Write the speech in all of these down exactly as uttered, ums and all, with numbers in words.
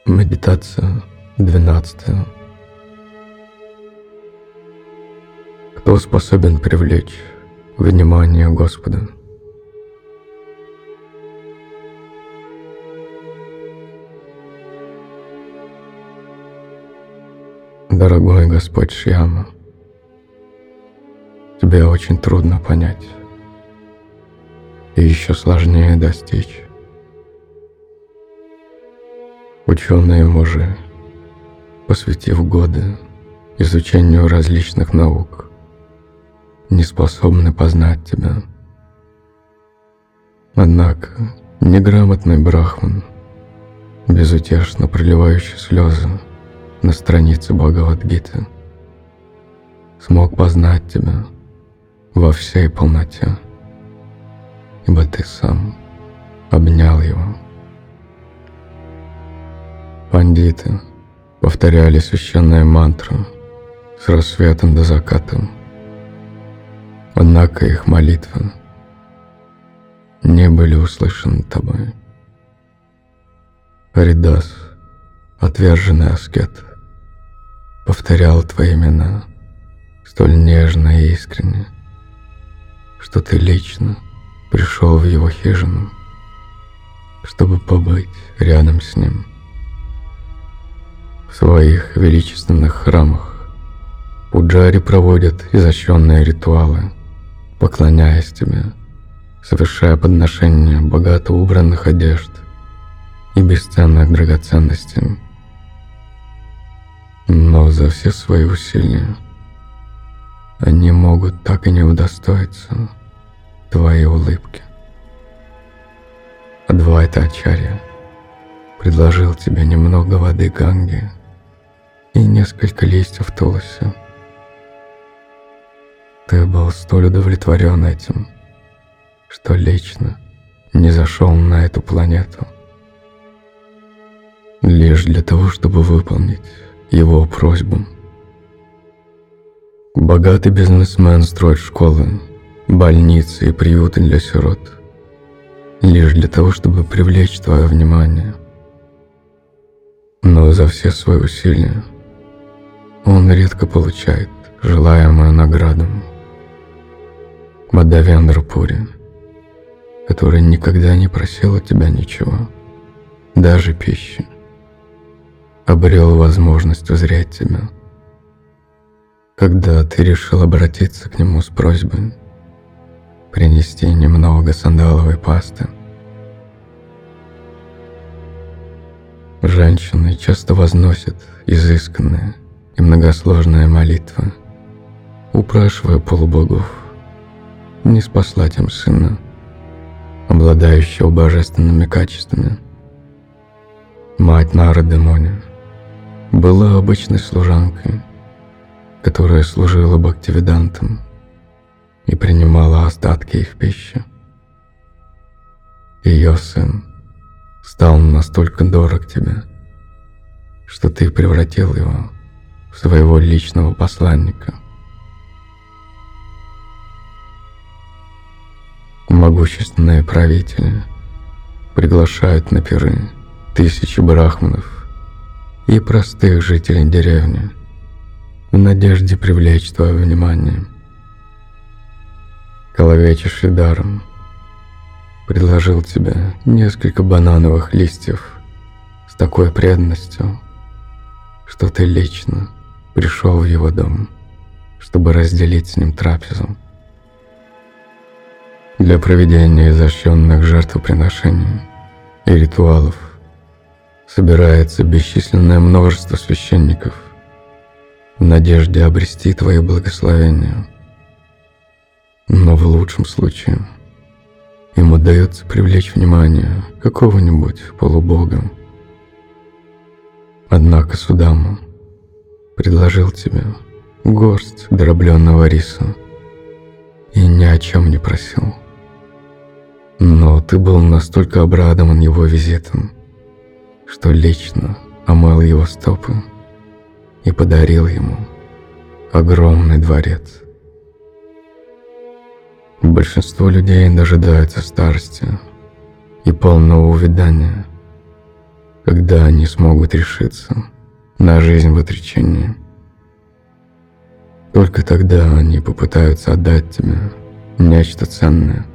Медитация двенадцатая. Кто способен привлечь внимание Господа? Дорогой Господь Шьяма, тебе очень трудно понять и еще сложнее достичь. Ученые-мужи, посвятив годы изучению различных наук, не способны познать тебя. Однако неграмотный брахман, безутешно проливающий слезы на странице Бхагавад-гиты, смог познать тебя во всей полноте, ибо ты сам обнял его. Пандиты повторяли священные мантры с рассветом до заката, однако их молитвы не были услышаны тобой. Харидас, отверженный аскет, повторял твои имена столь нежно и искренне, что ты лично пришел в его хижину, чтобы побыть рядом с ним. В своих величественных храмах пуджари проводят изощренные ритуалы, поклоняясь тебе, совершая подношения богато убранных одежд и бесценных драгоценностей. Но за все свои усилия они могут так и не удостоиться твоей улыбки. Адвайта Ачарья предложил тебе немного воды Ганги и несколько листьев туласи. Ты был столь удовлетворен этим, что лично не зашел на эту планету лишь для того, чтобы выполнить его просьбу. Богатый бизнесмен строит школы, больницы и приюты для сирот лишь для того, чтобы привлечь твое внимание. Но за все свои усилия он редко получает желаемую награду. Мадхавендра Пури, который никогда не просил от тебя ничего, даже пищи, обрел возможность узреть тебя, когда ты решил обратиться к нему с просьбой принести немного сандаловой пасты. Женщины часто возносят изысканные и многосложные молитвы, упрашивая полубогов не спаслать им сына, обладающего божественными качествами. Мать Нарады Муни была обычной служанкой, которая служила бхактивидантам и принимала остатки их пищи. Ее сын стал настолько дорог тебе, что ты превратил его в своего личного посланника. Могущественные правители приглашают на пиры тысячи брахманов и простых жителей деревни в надежде привлечь твое внимание. Калавечи Шридарам предложил тебе несколько банановых листьев с такой преданностью, что ты лично пришел в его дом, чтобы разделить с ним трапезу. Для проведения изощренных жертвоприношений и ритуалов собирается бесчисленное множество священников в надежде обрести твое благословение. Но в лучшем случае им удается привлечь внимание какого-нибудь полубога. Однако Судама предложил тебе горсть дробленного риса и ни о чем не просил. Но ты был настолько обрадован его визитом, что лично омыл его стопы и подарил ему огромный дворец. Большинство людей дожидаются старости и полного увядания, когда они смогут решиться на жизнь в отречении. Только тогда они попытаются отдать тебе нечто ценное.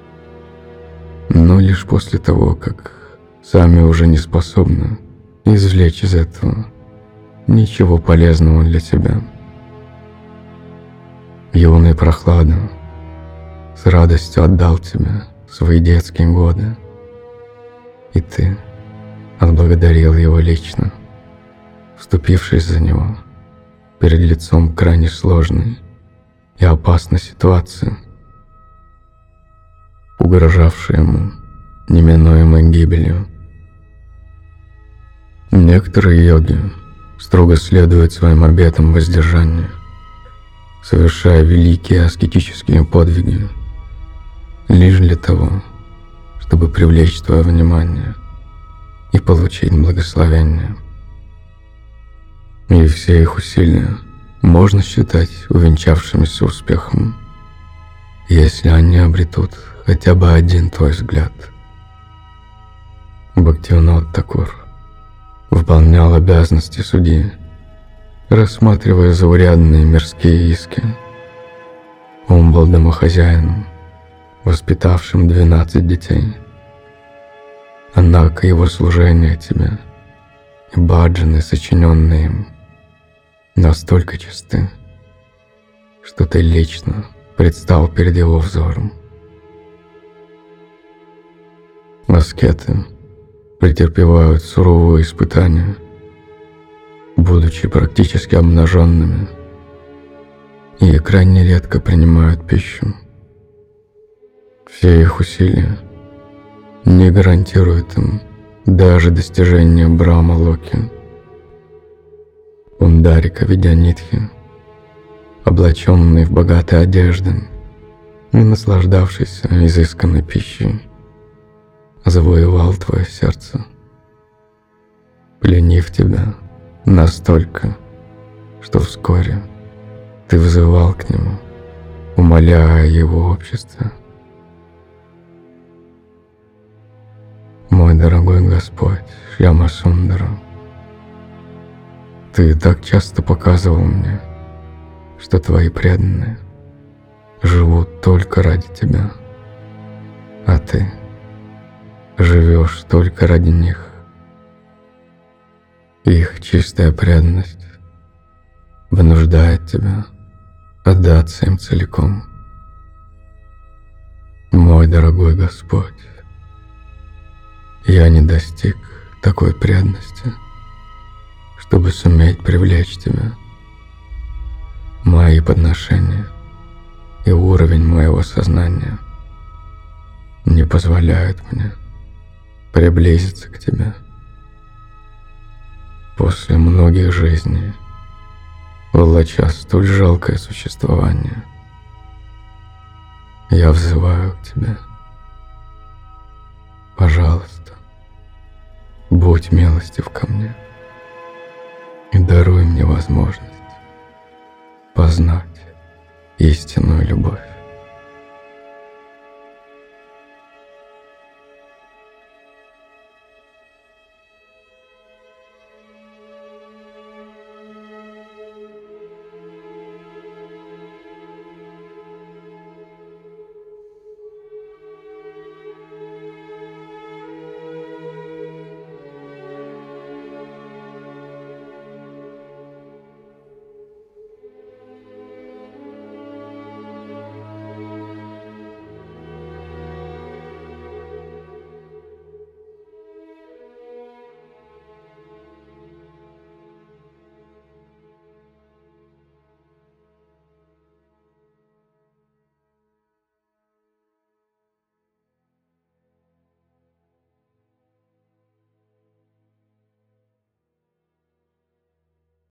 Но лишь после того, как сами уже не способны извлечь из этого ничего полезного для себя. Юный прохлада с радостью отдал тебе свои детские годы, и ты отблагодарил его лично, вступившись за него перед лицом крайне сложной и опасной ситуации, угрожавшей ему неминуемой гибелью. Некоторые йоги строго следуют своим обетам воздержания, совершая великие аскетические подвиги лишь для того, чтобы привлечь твое внимание и получить благословение. И все их усилия можно считать увенчавшимися успехом, если они обретут хотя бы один твой взгляд. Бхактивинод Такур выполнял обязанности судьи, рассматривая заурядные мирские иски. Он был домохозяином, воспитавшим двенадцать детей. Однако его служение тебе и баджаны, сочиненные им, настолько чисты, что ты лично предстал перед его взором. Аскеты претерпевают суровые испытания, будучи практически обнаженными, и крайне редко принимают пищу. Все их усилия не гарантируют им даже достижения Брахма-локи. Пундарика Видянитхи, облаченный в богатые одежды и наслаждавшийся изысканной пищей, завоевал твое сердце, пленив тебя настолько, что вскоре ты взывал к нему, умоляя о его обществе. Мой дорогой Господь Шьяма-Сундара, ты так часто показывал мне, что твои преданные живут только ради тебя, а ты живешь только ради них. Их чистая преданность вынуждает тебя отдаться им целиком. Мой дорогой Господь, я не достиг такой преданности, чтобы суметь привлечь тебя. Мои подношения и уровень моего сознания не позволяют мне приблизиться к тебе. После многих жизней, влача столь жалкое существование, я взываю к тебе. Пожалуйста, будь милостив ко мне и даруй мне возможность познать истинную любовь.